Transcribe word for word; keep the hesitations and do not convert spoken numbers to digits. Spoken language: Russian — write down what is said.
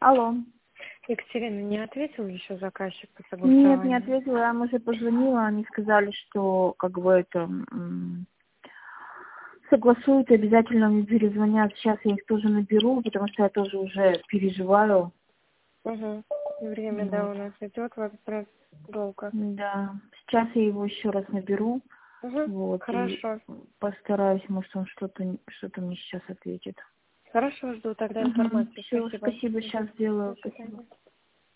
Алло. Екатерина, не ответил еще заказчик по согласованию? Нет, не ответила, я им уже позвонила, они сказали, что как бы это м, согласуют и обязательно мне перезвонят. Сейчас я их тоже наберу, потому что я тоже уже переживаю. Угу. Время, Вот. да, у нас идет вопрос долго. Да, сейчас я его еще раз наберу. Угу. Вот, Хорошо. и постараюсь, может, он что-то что-то мне сейчас ответит. Хорошо, жду тогда Угу. информацию. Все, Спасибо. спасибо, сейчас сделаю. До Спасибо. свидания.